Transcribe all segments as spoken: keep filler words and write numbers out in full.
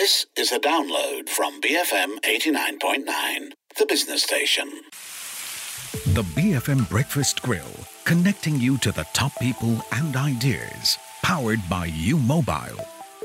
This is a download from B F M eighty-nine point nine, the business station. The B F M Breakfast Grill, connecting you to the top people and ideas. Powered by U Mobile.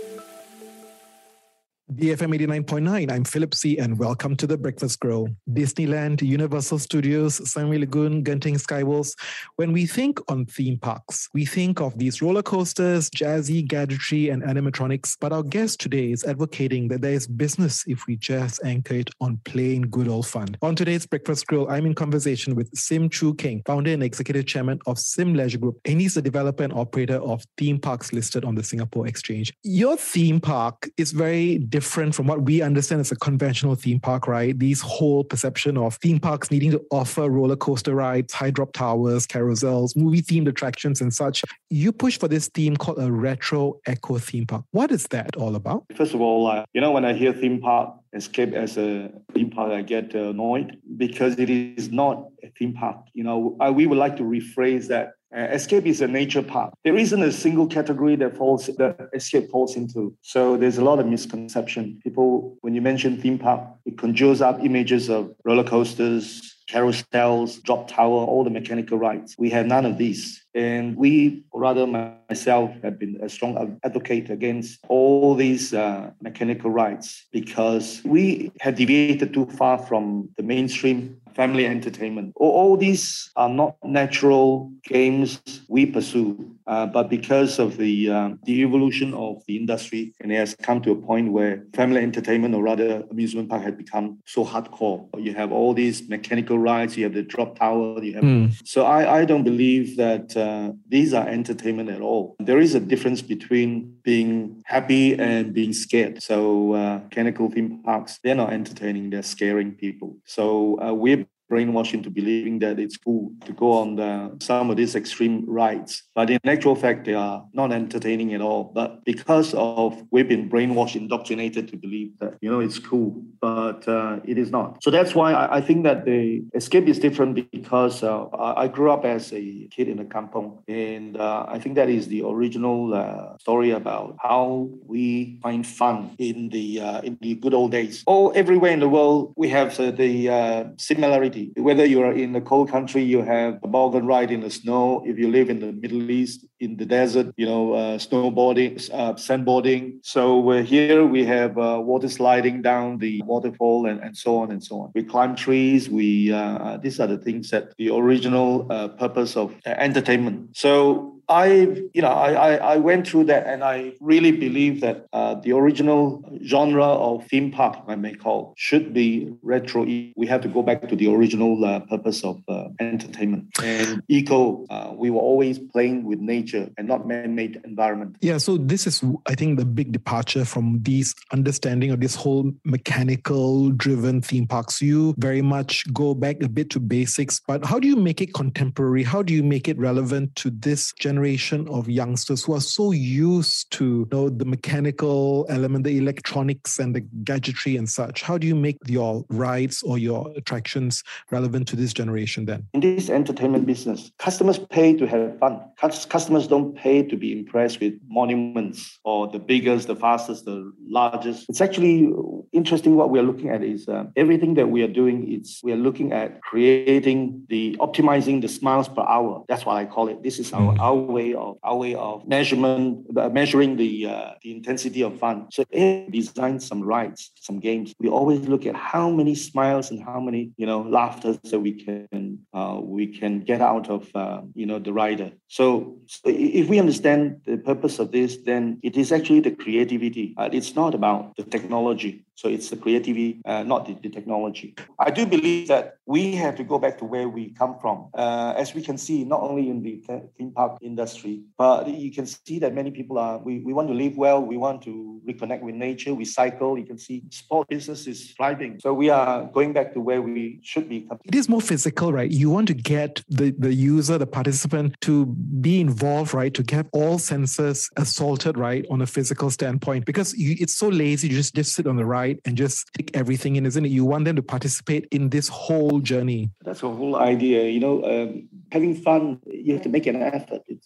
B F M eighty-nine point nine, I'm Philip C. and welcome to The Breakfast Grill. Disneyland, Universal Studios, Sunway Lagoon, Genting Skyworlds. When we think on theme parks, we think of these roller coasters, jazzy, gadgetry, and animatronics. But our guest today is advocating that there is business if we just anchor it on plain good old fun. On today's Breakfast Grill, I'm in conversation with Sim Choo Keng, founder and executive chairman of Sim Leisure Group, and he's the developer and operator of theme parks listed on the Singapore Exchange. Your theme park is very different from what we understand as a conventional theme park, right? These whole perception of theme parks needing to offer roller coaster rides, high drop towers, carousels, movie-themed attractions and such. You push for this theme called a retro eco theme park. What is that all about? First of all, uh, you know, when I hear theme park, Escape as a theme park, I get annoyed because it is not a theme park. You know, I, we would like to rephrase that. Uh, Escape is a nature park. There isn't a single category that falls that Escape falls into. So there's a lot of misconception. People, when you mention theme park, it conjures up images of roller coasters, carousels, drop tower, all the mechanical rides. We have none of these. And we, or rather myself, have been a strong advocate against all these uh, mechanical rides because we have deviated too far from the mainstream family entertainment. All, all these are not natural games we pursue, uh, but because of the uh, the evolution of the industry, and it has come to a point where family entertainment, or rather amusement park, has become so hardcore. You have all these mechanical rides, you have the drop tower, you have. Mm. So I, I don't believe that uh, these are entertainment at all. There is a difference between being happy and being scared. So uh, mechanical theme parks, they're not entertaining, they're scaring people. So uh, we're brainwashed into believing that it's cool to go on the, some of these extreme rides. But in actual fact, they are not entertaining at all. But because of we've been brainwashed, indoctrinated to believe that, you know, it's cool, but uh, it is not. So that's why I, I think that the Escape is different because uh, I grew up as a kid in a kampong. And uh, I think that is the original uh, story about how we find fun in the uh, in the good old days. Oh, everywhere in the world, we have uh, the uh, similarity. Whether you are in a cold country, you have a toboggan ride in the snow. If you live in the Middle East, in the desert, you know, uh, snowboarding, uh, sandboarding. So uh, here we have uh, water sliding down the waterfall and, and so on and so on. We climb trees. We uh, these are the things that the original uh, purpose of uh, entertainment. So I, you know, I, I went through that, and I really believe that uh, the original genre of theme park, I may call, should be retro. We have to go back to the original uh, purpose of uh, entertainment. And eco, uh, we were always playing with nature and not man-made environment. Yeah, so this is, I think, the big departure from these understanding of this whole mechanical-driven theme parks. You very much go back a bit to basics, but how do you make it contemporary? How do you make it relevant to this generation? generation of youngsters who are so used to, you know, the mechanical element, the electronics and the gadgetry and such? How do you make your rides or your attractions relevant to this generation then? In this entertainment business, customers pay to have fun. Customers don't pay to be impressed with monuments or the biggest, the fastest, the largest. It's actually interesting. What we are looking at is uh, everything that we are doing is we are looking at creating the optimizing the smiles per hour. That's what I call it. This is our, mm. our way of our way of measurement, uh, measuring the uh, the intensity of fun. So if we design some rides, some games, we always look at how many smiles and how many, you know, laughters that we can uh, we can get out of uh, you know the rider. So, so if we understand the purpose of this, then it is actually the creativity. Uh, it's not about the technology. So it's the creativity, uh, not the, the technology. I do believe that we have to go back to where we come from. Uh, as we can see, not only in the theme park industry, but you can see that many people are, we, we want to live well, we want to reconnect with nature, we cycle. You can see sport business is thriving. So we are going back to where we should be. It is more physical, right? You want to get the, the user, the participant to be involved, right? To get all senses assaulted, right? On a physical standpoint, because you, it's so lazy, you just, just sit on the ride and just take everything in, isn't it? You want them to participate in this whole journey. That's the whole idea. You know, um, having fun, you have to make an effort. It's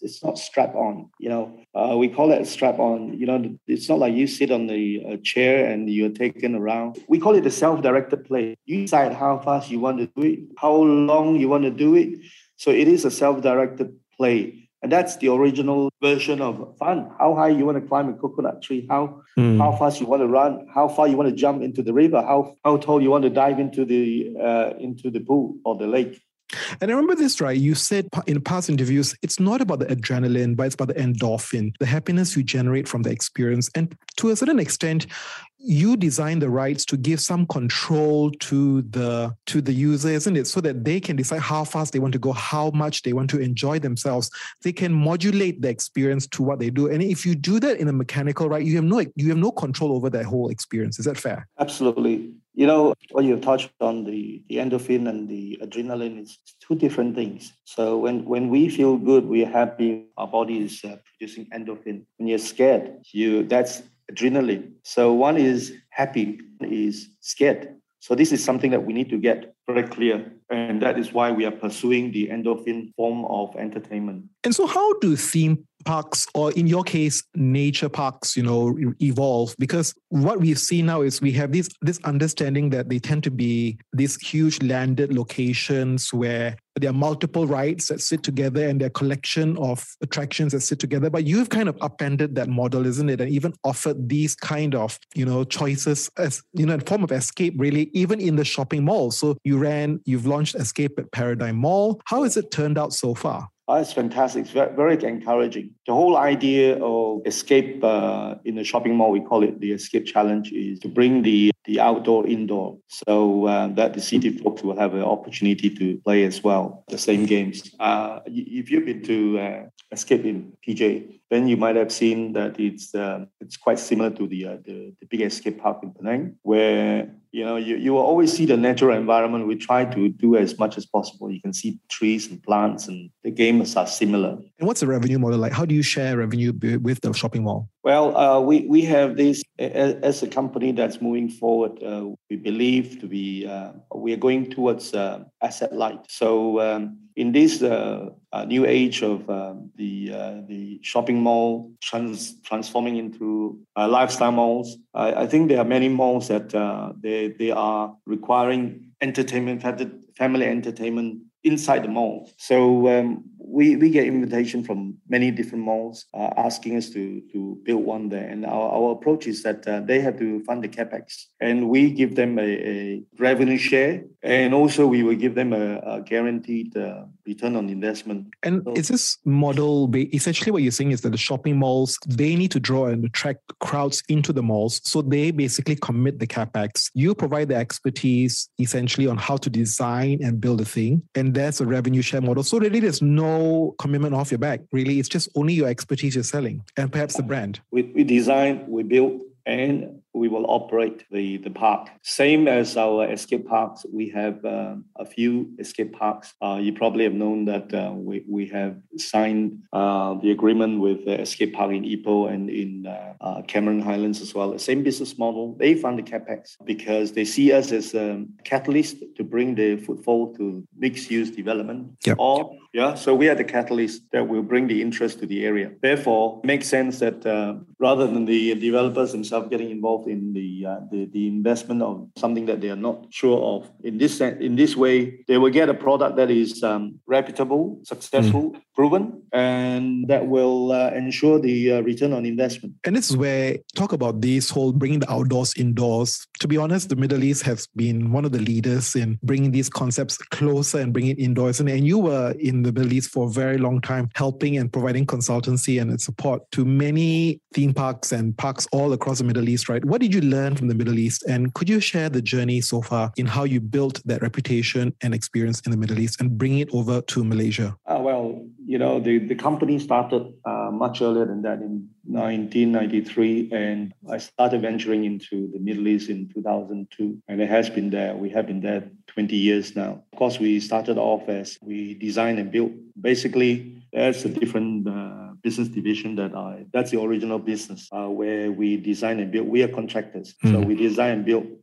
it's not strap on. You know, uh, we call it strap on. You know, it's not like you sit on the uh, chair and you're taken around. We call it a self-directed play. You decide how fast you want to do it, how long you want to do it. So it is a self-directed play. And that's the original version of fun. How high you want to climb a coconut tree, how mm. how fast you want to run, how far you want to jump into the river, how how tall you want to dive into the uh, into the pool or the lake. And I remember this, right? You said in past interviews, it's not about the adrenaline, but it's about the endorphin, the happiness you generate from the experience. And to a certain extent, you design the rides to give some control to the to the user, isn't it? So that they can decide how fast they want to go, how much they want to enjoy themselves. They can modulate the experience to what they do. And if you do that in a mechanical ride, you have no you have no control over that whole experience. Is that fair? Absolutely. You know, what you've touched on, the, the endorphin and the adrenaline, is two different things. So when, when we feel good, we're happy, our body is uh, producing endorphin. When you're scared, you that's adrenaline. So one is happy, one is scared. So this is something that we need to get very clear. And that is why we are pursuing the endorphin form of entertainment. And so how do theme parks, or in your case, nature parks, you know, evolve? Because what we see now is we have this, this understanding that they tend to be these huge landed locations where there are multiple rides that sit together and there are a collection of attractions that sit together. But you've kind of upended that model, isn't it? And even offered these kind of, you know, choices as, you know, a form of escape, really, even in the shopping mall. So you ran, you've launched Escape at Paradigm Mall. How has it turned out so far? Oh, it's fantastic. It's very, very encouraging. The whole idea of escape uh, in the shopping mall, we call it the Escape Challenge, is to bring the, the outdoor indoor so uh, that the city folks will have an opportunity to play as well, the same games. Uh, if you've been to uh, Escape in P J, then you might have seen that it's uh, it's quite similar to the, uh, the the big escape park in Penang, where you know you, you will always see the natural environment. We try to do as much as possible. You can see trees and plants, and the games are similar. And what's the revenue model like? How do you share revenue with the shopping mall? Well, uh, we we have this as a company that's moving forward. Uh, we believe to be uh, we are going towards uh, asset light. So um, in this uh, uh, new age of uh, the uh, the shopping mall trans- transforming into uh, lifestyle malls, I, I think there are many malls that uh, they they are requiring entertainment, family entertainment inside the mall. So um, we we get invitation from many different malls uh, asking us to to build one there. And our, our approach is that uh, they have to fund the capex, and we give them a, a revenue share, and also we will give them a, a guaranteed uh, return on investment. And so, is this model, essentially what you're saying is that the shopping malls, they need to draw and attract crowds into the malls. So they basically commit the capex. You provide the expertise essentially on how to design and build a thing. And that's a revenue share model. So really there's no commitment off your back. Really, it's just only your expertise you're selling and perhaps the brand. We, we design, we build, and we will operate the, the park. Same as our escape parks, we have uh, a few escape parks. Uh, you probably have known that uh, we, we have signed uh, the agreement with the escape park in Ipoh and in uh, uh, Cameron Highlands as well. The same business model. They fund the capex because they see us as a catalyst to bring the footfall to mixed-use development. Yep. Or yeah, so we are the catalyst that will bring the interest to the area. Therefore, it makes sense that uh, rather than the developers themselves getting involved in the, uh, the the investment of something that they are not sure of, in this in this way, they will get a product that is um, reputable, successful, mm. proven, and that will uh, ensure the uh, return on investment. And this is where talk about this whole bringing the outdoors indoors. To be honest, the Middle East has been one of the leaders in bringing these concepts closer and bringing it indoors. And, and you were in the Middle East for a very long time, helping and providing consultancy and support to many theme parks and parks all across the Middle East, right? What did you learn from the Middle East? And could you share the journey so far in how you built that reputation and experience in the Middle East and bring it over to Malaysia? Uh, well, you know, the, the company started uh, much earlier than that in nineteen ninety-three, and I started venturing into the Middle East in two thousand two, and it has been there. We have been there twenty years now. Of course, we started off as we design and build. Basically, that's a different uh, business division that I, that's the original business uh, where we design and build. We are contractors. Mm. So we design and build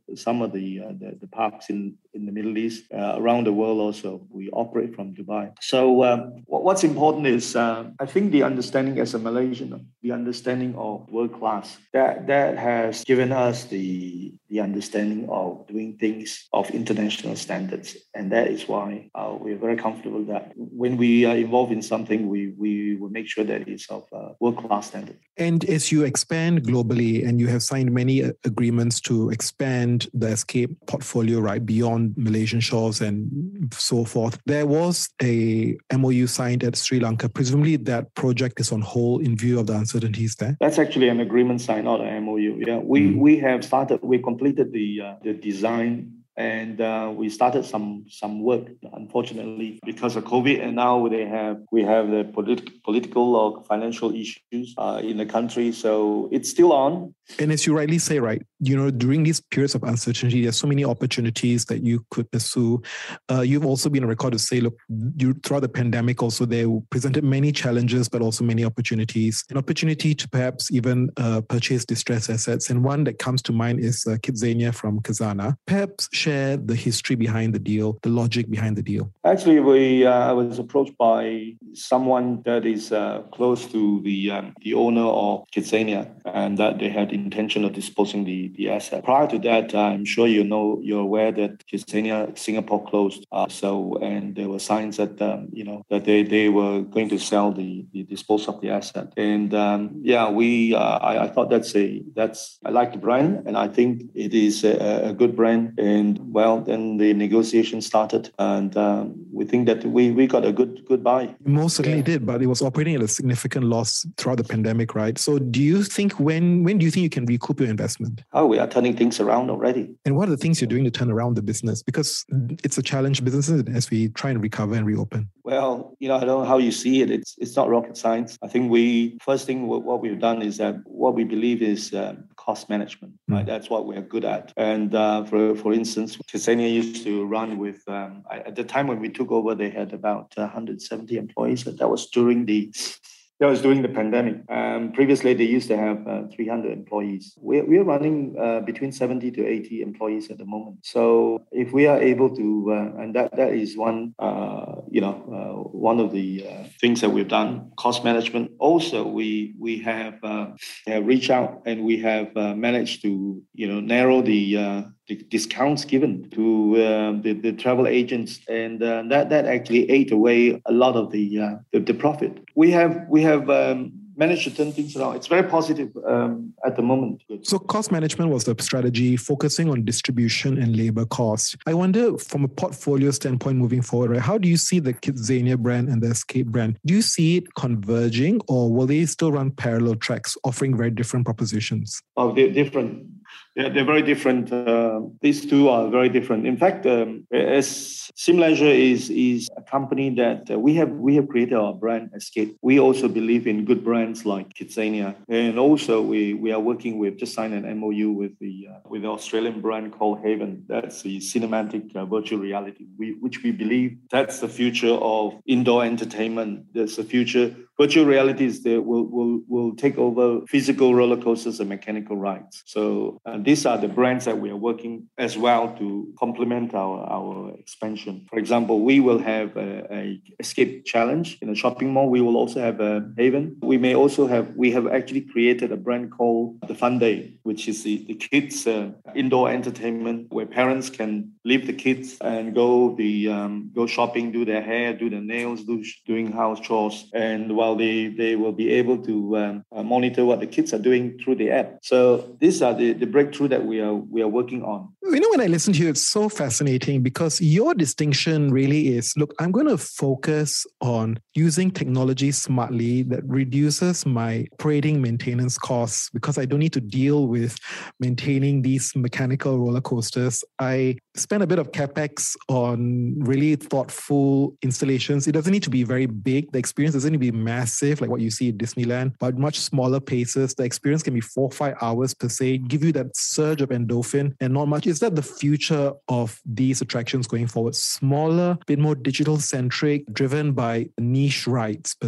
some of the uh, the, the parks in, in the Middle East, uh, around the world also. We operate from Dubai. So um, what's important is, uh, I think the understanding as a Malaysian, the understanding of world class, that, that has given us the, the understanding of doing things of international standards. And that is why uh, we're very comfortable that when we are involved in something, we, we will make sure that it's of uh, world-class standard. And as you expand globally and you have signed many agreements to expand the Escape portfolio, right, beyond Malaysian shores and so forth, there was a M O U signed at Sri Lanka. Presumably that project is on hold in view of the uncertainties there? That's actually an agreement signed, not an M O U. Yeah, we, mm. we have started, we completed the, uh, the design and uh, we started some some work, unfortunately, because of COVID. And now they have we have the polit- political or financial issues uh, in the country. So it's still on. And as you rightly say, right, you know, during these periods of uncertainty, there's so many opportunities that you could pursue. Uh, you've also been on record to say, look, you throughout the pandemic also, they presented many challenges, but also many opportunities. An opportunity to perhaps even uh, purchase distressed assets. And one that comes to mind is uh, Kidzania from Khazanah. Perhaps share the history behind the deal, the logic behind the deal. Actually, we uh, I was approached by someone that is uh, close to the um, the owner of Kidzania, and that they had intention of disposing the, the asset. Prior to that, I'm sure you know, you're aware that Kidzania Singapore closed. Uh, so, and there were signs that, um, you know, that they, they were going to sell the, the dispose of the asset. And um, yeah, we, uh, I, I thought that's a, that's, I like the brand and I think it is a, a good brand. And well, then the negotiation started and um, we think that we, we got a good, good buy. Most certainly yeah. did, but it was operating at a significant loss throughout the pandemic, right? So do you think, when, when do you think you can recoup your investment? Oh, we are turning things around already. And what are the things you're doing to turn around the business? Because it's a challenge business as we try and recover and reopen. Well, you know, I don't know how you see it. It's it's not rocket science. I think we, first thing what we've done is that what we believe is uh, cost management, right? Mm. That's what we're good at. And uh, for for instance, Kidzania used to run with, um, at the time when we took over, they had about one hundred seventy employees. That was during the That was during the pandemic. Um, previously, they used to have uh, three hundred employees. We're, we're running uh, between seventy to eighty employees at the moment. So if we are able to, uh, and that, that is one, uh, you know, uh, one of the uh, things that we've done, cost management. Also, we we have, uh, have reached out and we have uh, managed to, you know, narrow the uh, the discounts given to uh, the, the travel agents, and uh, that that actually ate away a lot of the uh, the, the profit. We have we have um, managed to turn things around. It's very positive um, at the moment. So cost management was the strategy, focusing on distribution and labor costs. I wonder, from a portfolio standpoint moving forward, right, how do you see the Kidzania brand and the Escape brand? Do you see it converging, or will they still run parallel tracks, offering very different propositions? Oh, they're different. They're, they're very different. Uh, these two are very different. In fact, um, as SimLeisure is is a company that uh, we have we have created our brand Escape. We also believe in good brands like Kidzania, and also we we are working with just signed an M O U with the uh, with the Australian brand called Haven. That's the cinematic uh, virtual reality, we, which we believe that's the future of indoor entertainment. That's the future. Virtual realities that will, will, will take over physical roller coasters and mechanical rides. So uh, these are the brands that we are working as well to complement our, our expansion. For example, we will have a, a Escape Challenge in a shopping mall. We will also have a Haven. We may also have, we have actually created a brand called the Fun Day, which is the, the kids' uh, indoor entertainment where parents can leave the kids and go the um, go shopping, do their hair, do their nails, do doing house chores, and while they, they will be able to um, uh, monitor what the kids are doing through the app. So these are the, the breakthrough that we are we are working on. You know, when I listen to you, it's so fascinating because your distinction really is, look, I'm going to focus on using technology smartly that reduces my operating maintenance costs because I don't need to deal with maintaining these mechanical roller coasters. I spend a bit of CapEx on really thoughtful installations. It doesn't need to be very big. The experience doesn't need to be massive like what you see at Disneyland, but much smaller paces. The experience can be four or five hours per se, give you that surge of endorphin and not much. Is that the future of these attractions going forward? Smaller, a bit more digital-centric, driven by niche rides per se?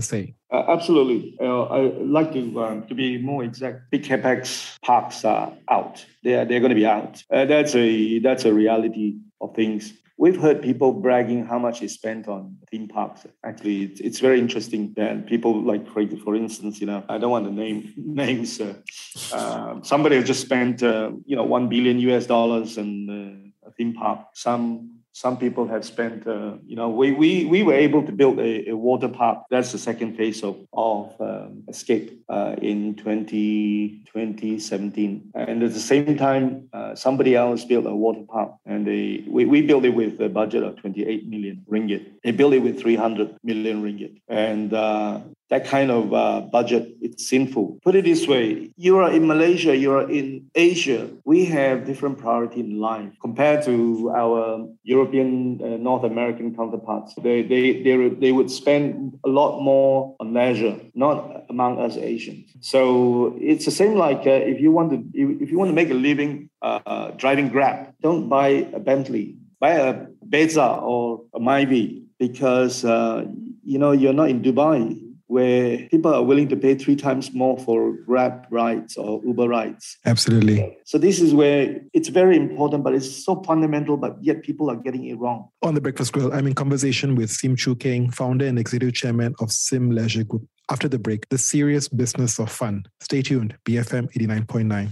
Uh, absolutely. Uh, I'd like to um, to be more exact. Big capex parks are out. They are they're going to be out. Uh, that's a that's a reality of things. We've heard people bragging how much they spent on theme parks. Actually, it's, it's very interesting that people like, for instance, you know, I don't want to name names. Uh, uh, somebody has just spent, uh, you know, one billion U S dollars in uh, a theme park. Some some people have spent, uh, you know, we, we we were able to build a, a water park. That's the second phase of of um, Escape uh, in twenty seventeen. And at the same time, uh, somebody else built a water park, and they we, we built it with a budget of twenty-eight million ringgit. They built it with three hundred million ringgit, and uh, that kind of uh, budget, it's sinful. Put it this way, you are in Malaysia, you are in Asia, we have different priority in life compared to our European, uh, North American counterparts. They, they, they, they would spend a lot more on leisure, not among us Asians. So it's the same like uh, if you want to if you want to make a living uh, driving Grab, don't buy a Bentley, buy a Beza or a Myvi, because uh, you know you're not in Dubai, where people are willing to pay three times more for Grab rides or Uber rides. Absolutely. So this is where it's very important, but it's so fundamental, but yet people are getting it wrong. On the Breakfast Grill, I'm in conversation with Sim Choo Keng, founder and executive chairman of Sim Leisure Group. After the break, the serious business of fun. Stay tuned, B F M eighty-nine point nine.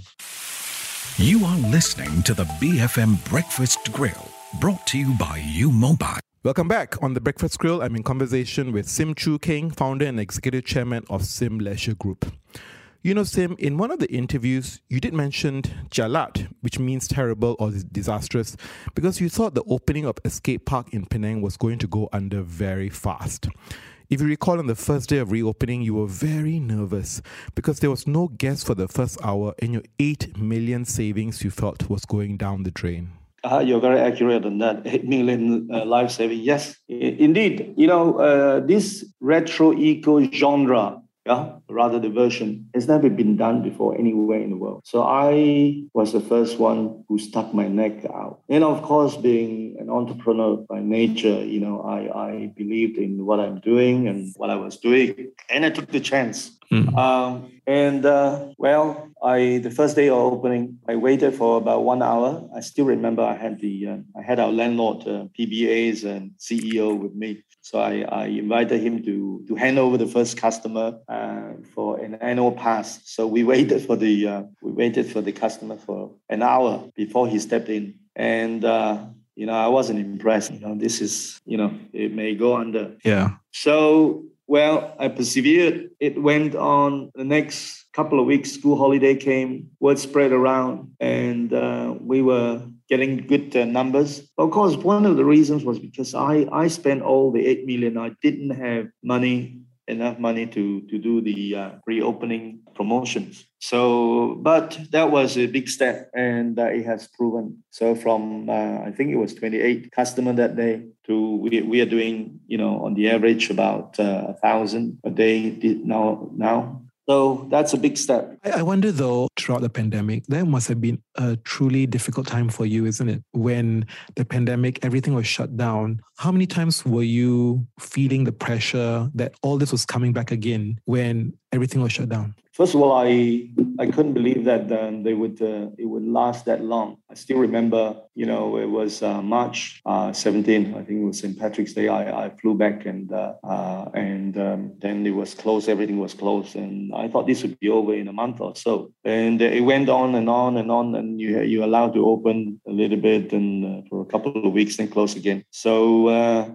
You are listening to the B F M Breakfast Grill, brought to you by U Mobile. Welcome back. On the Breakfast Grill, I'm in conversation with Sim Choo Keng, founder and executive chairman of Sim Leisure Group. You know, Sim, in one of the interviews, you did mention Jalat, which means terrible or disastrous, because you thought the opening of Escape Park in Penang was going to go under very fast. If you recall, on the first day of reopening, you were very nervous because there was no guest for the first hour and your eight million savings you felt was going down the drain. Uh, you're very accurate on that. eight million uh, life saving. Yes, I- indeed. You know, uh, this retro eco genre, yeah, rather the version, has never been done before anywhere in the world. So I was the first one who stuck my neck out. And of course, being an entrepreneur by nature, you know, I, I believed in what I'm doing and what I was doing. And I took the chance. Mm. Um, and uh, well, I the first day of opening, I waited for about one hour. I still remember I had the uh, I had our landlord, uh, P B As and C E O with me. So I, I invited him to to hand over the first customer uh, for an annual pass. So we waited for the uh, we waited for the customer for an hour before he stepped in, and uh, you know I wasn't impressed. You know this is you know it may go under. Yeah. So. Well, I persevered. It went on the next couple of weeks. School holiday came, word spread around, and uh, we were getting good uh, numbers. Of course, one of the reasons was because I, I spent all the eight million. I didn't have money, enough money to, to do the uh, reopening promotions. So, but that was a big step, and uh, it has proven. So from, uh, I think it was twenty-eight customers that day, to we, we are doing, you know, on the average about uh, a thousand a day now. now. So that's a big step. I wonder, though, throughout the pandemic, that must have been a truly difficult time for you, isn't it? When the pandemic, everything was shut down. How many times were you feeling the pressure that all this was coming back again when everything was shut down? First of all, I I couldn't believe that um, they would uh, it would last that long. I still remember, you know, it was uh, March uh, seventeenth. I think it was Saint Patrick's Day. I, I flew back and uh, uh, and um, then it was closed. Everything was closed, and I thought this would be over in a month or so. And it went on and on and on, and you you allowed to open a little bit and uh, for a couple of weeks, then close again. So uh,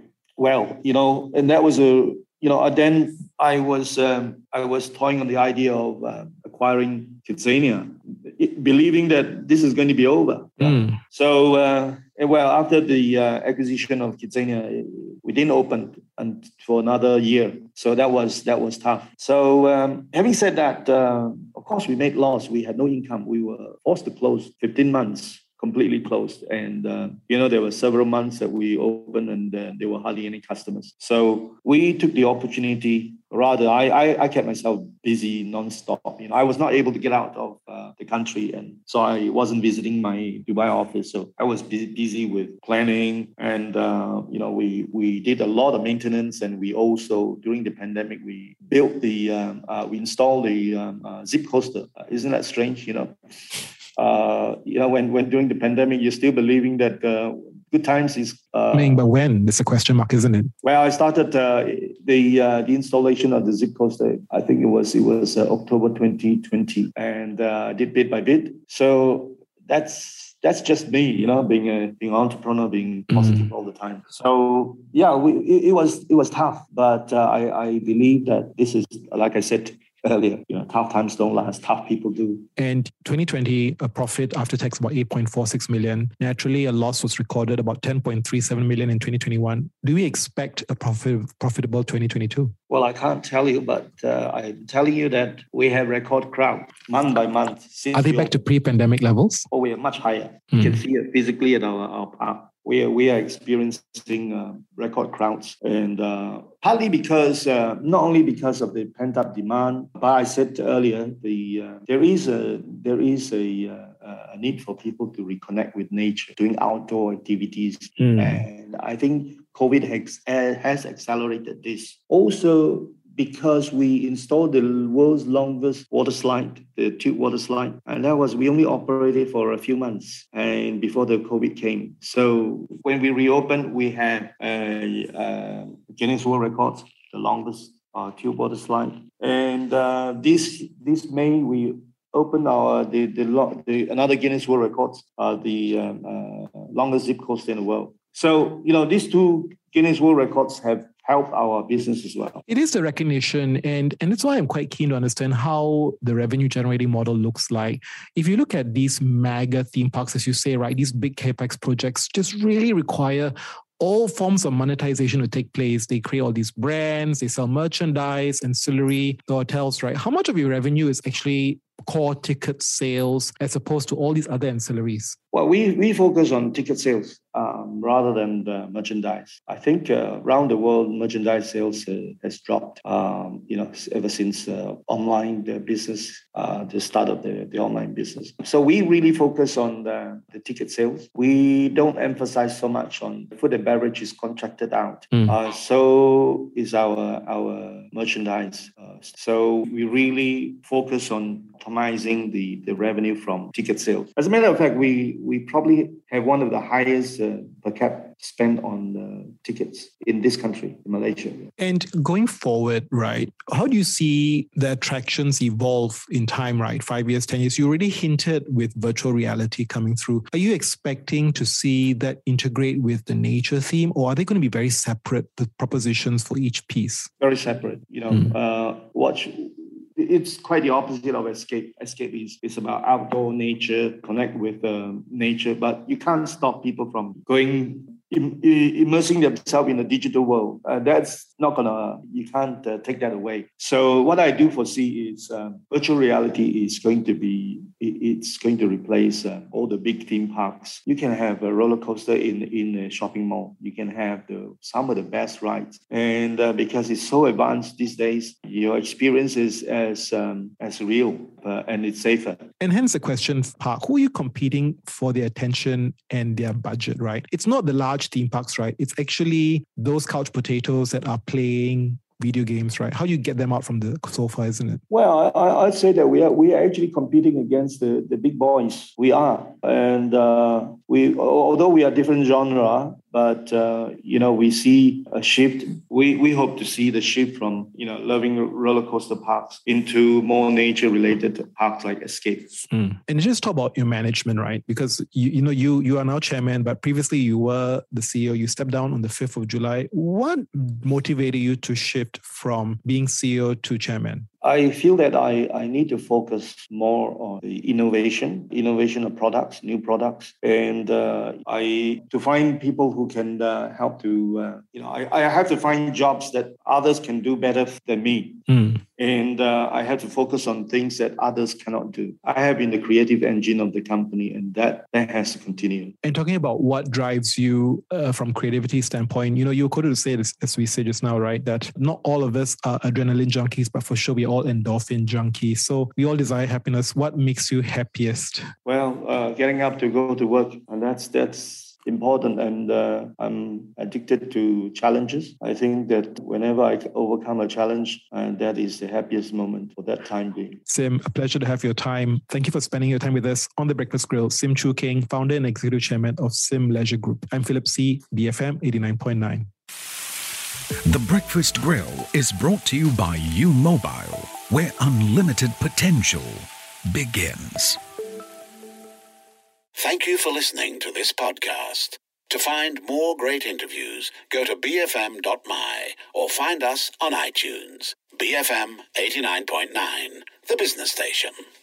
well, you know, and that was a. You know, then I was um, I was toying on the idea of uh, acquiring Kidzania, believing that this is going to be over. Mm. So, uh, well, after the uh, acquisition of Kidzania, we didn't open and for another year. So that was that was tough. So, um, having said that, uh, of course, we made loss. We had no income. We were forced to close fifteen months. Completely closed. And, uh, you know, there were several months that we opened and uh, there were hardly any customers. So we took the opportunity, rather, I I, I kept myself busy nonstop. You know, I was not able to get out of uh, the country. And so I wasn't visiting my Dubai office. So I was busy, busy with planning. And, uh, you know, we, we did a lot of maintenance. And we also, during the pandemic, we built the, um, uh, we installed the um, uh, zip coaster. Uh, isn't that strange, you know? Uh, you know, when, when during the pandemic, you're still believing that uh, good times is... Uh, I mean, but when? It's a question mark, isn't it? Well, I started uh, the uh, the installation of the zip coaster. I think it was it was uh, October twenty twenty, and uh, did bit by bit. So that's that's just me, you know, being a being an entrepreneur, being positive mm. all the time. So yeah, we, it, it was it was tough, but uh, I I believe that this is, like I said earlier, you know, tough times don't last, tough people do. And twenty twenty, a profit after tax about eight point four six million. Naturally, a loss was recorded about ten point three seven million in twenty twenty-one. Do we expect a profit, profitable twenty twenty-two? Well, I can't tell you, but uh, I'm telling you that we have record crowd month by month. Since Are they back to pre-pandemic levels? Oh, we are much higher. Hmm. You can see it physically at our, our park. We are, we are experiencing uh, record crowds, and uh, partly because, uh, not only because of the pent-up demand, but I said earlier, the uh, there is a there is a, uh, a need for people to reconnect with nature, doing outdoor activities, mm. and I think COVID has has accelerated this. Also, because we installed the world's longest water slide, the tube water slide. And that was, we only operated for a few months and before the COVID came. So when we reopened, we had a, a Guinness World Records, the longest uh, tube water slide. And uh, this this May, we opened our the, the, the another Guinness World Records, uh, the um, uh, longest zip coaster in the world. So, you know, these two Guinness World Records have help our business as well. It is the recognition, and, and that's why I'm quite keen to understand how the revenue generating model looks like. If you look at these mega theme parks, as you say, right, these big capex projects just really require all forms of monetization to take place. They create all these brands, they sell merchandise, ancillary, the hotels, right? How much of your revenue is actually core ticket sales as opposed to all these other ancillaries? Well, we, we focus on ticket sales um, rather than the merchandise. I think uh, around the world, merchandise sales uh, has dropped, um, you know, ever since uh, online the business, uh, the start of the, the online business. So we really focus on the, the ticket sales. We don't emphasize so much on food and beverage is contracted out. Mm. Uh, so is our, our merchandise. Uh, so we really focus on optimizing the, the revenue from ticket sales. As a matter of fact, we, we probably have one of the highest uh, per cap spend on uh, tickets in this country, in Malaysia. And going forward, right, how do you see the attractions evolve in time, right? Five years, ten years, you already hinted with virtual reality coming through. Are you expecting to see that integrate with the nature theme, or are they going to be very separate, the propositions for each piece? Very separate. You know, mm. uh, watch... It's quite the opposite of escape. Escape is, is about outdoor nature, connect with uh, nature, but you can't stop people from going, im- immersing themselves in the digital world. Uh, that's not gonna, you can't uh, take that away. So what I do foresee is uh, virtual reality is going to be, it's going to replace uh, all the big theme parks. You can have a roller coaster in, in a shopping mall. You can have the some of the best rides. And uh, because it's so advanced these days, your experience is as, um, as real uh, and it's safer. And hence the question, Park, who are you competing for their attention and their budget, right? It's not the large theme parks, right? It's actually those couch potatoes that are playing video games, right? How do you get them out from the sofa, isn't it? Well, I, I'd say that we are we are actually competing against the, the big boys. We are. And uh, we, although we are different genre, but, uh, you know, we see a shift. We we hope to see the shift from, you know, loving roller coaster parks into more nature-related parks like Escape. Mm. And just talk about your management, right? Because, you, you know, you you are now chairman, but previously you were the C E O. You stepped down on the fifth of July. What motivated you to shift from being C E O to chairman? I feel that I, I need to focus more on the innovation, innovation of products, new products, and uh, I to find people who can uh, help to, uh, you know, I, I have to find jobs that others can do better than me. Mm. And uh, I had to focus on things that others cannot do. I have been the creative engine of the company, and that, that has to continue. And talking about what drives you uh, from creativity standpoint, you know, you quoted to say this, as we said just now, right, that not all of us are adrenaline junkies, but for sure we're all endorphin junkies. So we all desire happiness. What makes you happiest? Well, uh, getting up to go to work, and that's that's important, and uh, I'm addicted to challenges. I think that whenever I overcome a challenge, uh, that is the happiest moment for that time being. Sim, a pleasure to have your time. Thank you for spending your time with us on The Breakfast Grill. Sim Choo King, founder and executive chairman of Sim Leisure Group. I'm Philip C., B F M eighty-nine point nine. The Breakfast Grill is brought to you by U Mobile, where unlimited potential begins. Thank you for listening to this podcast. To find more great interviews, go to b f m dot m y or find us on iTunes. B F M eighty-nine point nine, the business station.